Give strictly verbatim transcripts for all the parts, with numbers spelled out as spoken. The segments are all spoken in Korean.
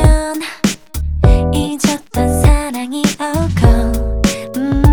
보면 잊었던 사랑이 오고 음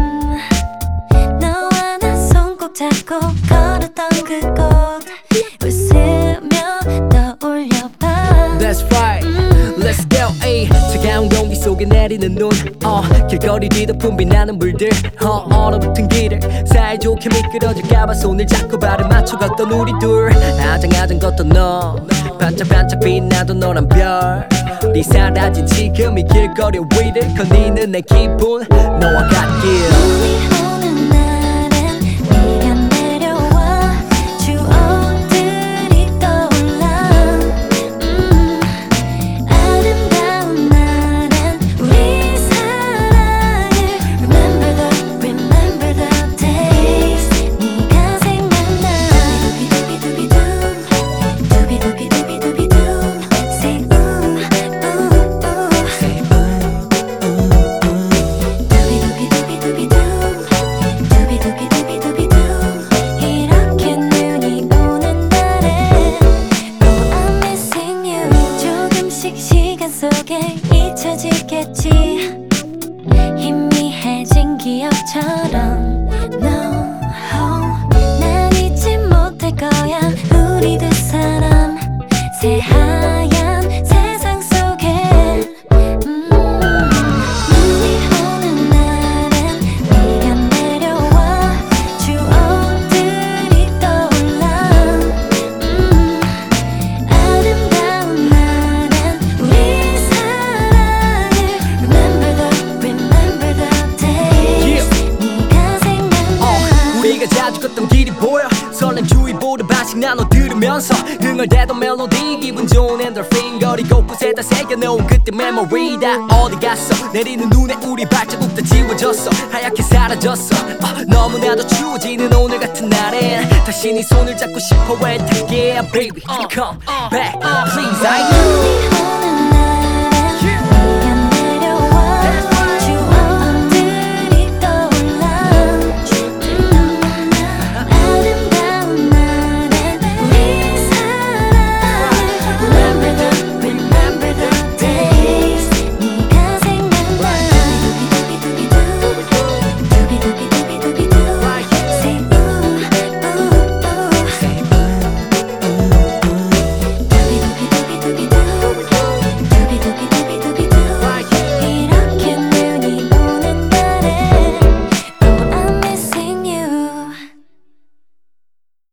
너와 나 손 꼭 잡고 걸었던 그곳 웃으며 떠올려봐. That's right, let's go. ay. 차가운 공기 속에 내리는 눈 어, 길거리 뒤덮은 빛나는 물들 어, 얼어붙은 길을 사이좋게 미끄러질까봐 손을 잡고 발을 맞춰 걷던 우리 둘 아장아장 걷던 너 반짝반짝 빛나던 너란 별네 사라진 지금 이 길거리 위를 거니는 내 기분 너와 같길. 눈이 오는 날엔 네가 내려와 추억들이 떠올라 음 아름다운 날엔 우리 사랑을 Remember the, remember the days 네가 생각나 두비두비두비두 두비두비두비두비두 Say ooh, ooh, ooh Say ooh, ooh, ooh 두비두비두비두비두 두비두비두비두비두 이렇게 눈이 오는 날에 Oh I'm missing you 조금씩 시간 속에 잊혀지겠지 희미해진 기억처럼 No 난 잊지 못할 거야 우리 두 사람 새하얀 세상 속에 음 눈이 오는 날엔 네가 내려와 추억들이 떠올라 음 아름다운 날엔 우리 사랑을 Remember the, remember the days 네가 생각나 어, 우리가 자주 걷던 길이 보여 설렘 주위보를 반씩 나눠 들으면서 흥얼대던 멜로디 기분 좋은 엔돌핀 거리 곳곳에다 새겨놓은 그때 메모리 다 어디 갔어 내리는 눈에 우리 발자국 다 지워졌어 하얗게 사라졌어 어, 너무나도 추워지는 오늘 같은 날엔 다시 네 손을 잡고 싶어 애타게 Yeah baby come back please I 눈이 오는